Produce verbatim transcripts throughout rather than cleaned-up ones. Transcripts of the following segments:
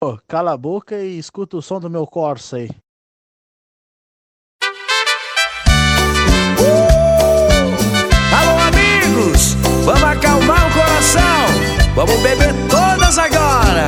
Ô, cala a boca e escuta o som do meu Corsa aí. Alô, amigos, vamos acalmar o coração, vamos beber todas agora.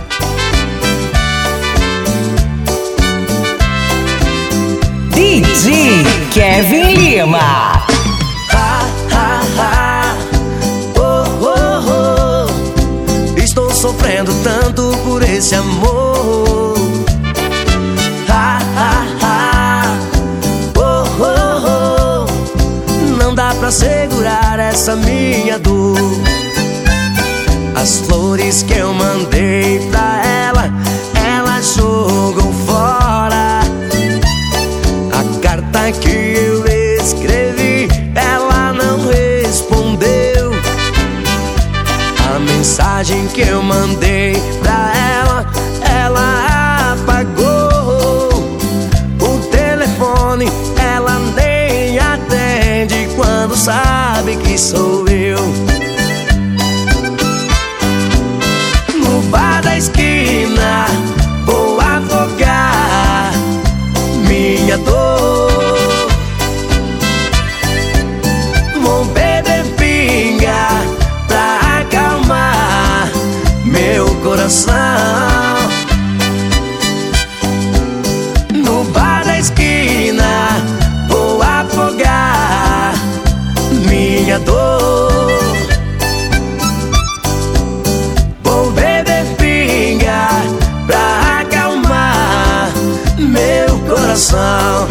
D J Kevin Lima. Ha, ha, ha. Oh, oh, oh. Estou sofrendo tanto por esse amor. Ha, ha, ha. Oh, oh, oh. Não dá pra segurar essa minha dor. As flores que eu mandei pra ela, ela jogou fora. A carta que eu escrevi, ela não respondeu. A mensagem que eu mandei pra ela, ela apagou. O telefone ela nem atende quando sabe que sou eu. No bar da esquina vou afogar minha dor. Vou beber pinga pra acalmar meu coração. No bar da esquina vou afogar minha dor. Vou beber pinga pra acalmar meu coração.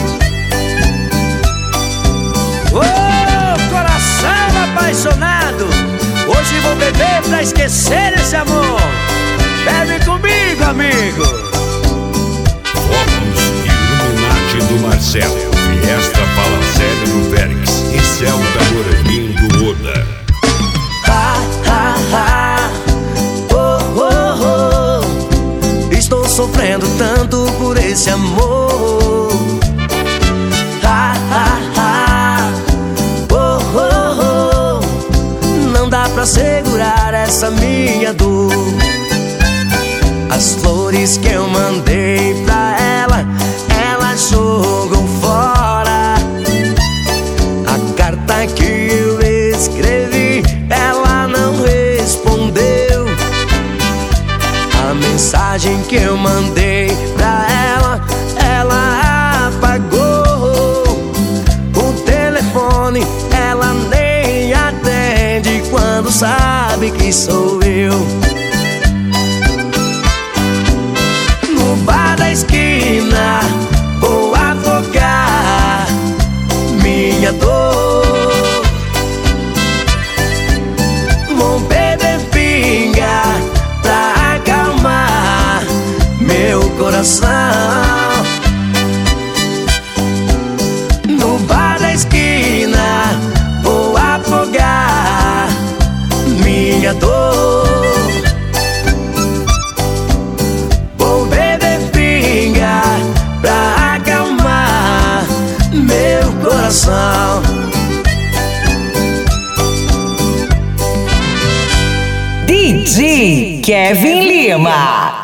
Ô, coração apaixonado, hoje vou beber pra esquecer esse amor. Bebe comigo, amigo. Focus Illuminati do Marcelo, Fiesta Fala Sério do Félix e Celta Moreninho do Oda. Ha, ha, ha. Oh, oh, oh. Estou sofrendo tanto por esse amor. Ha, ha, ha. Oh, oh, oh. Não dá pra segurar essa minha dor. As flores que eu mandei pra ela, ela jogou fora. A carta que eu escrevi, ela não respondeu. A mensagem que eu mandei pra ela, ela apagou. O telefone ela nem atende quando sabe que sou eu. No bar da esquina vou afogar minha dor. Vou beber pinga pra acalmar meu coração. No bar da esquina vou afogar minha dor. Vou beber pinga pra acalmar meu coração. D J Kevin Lima.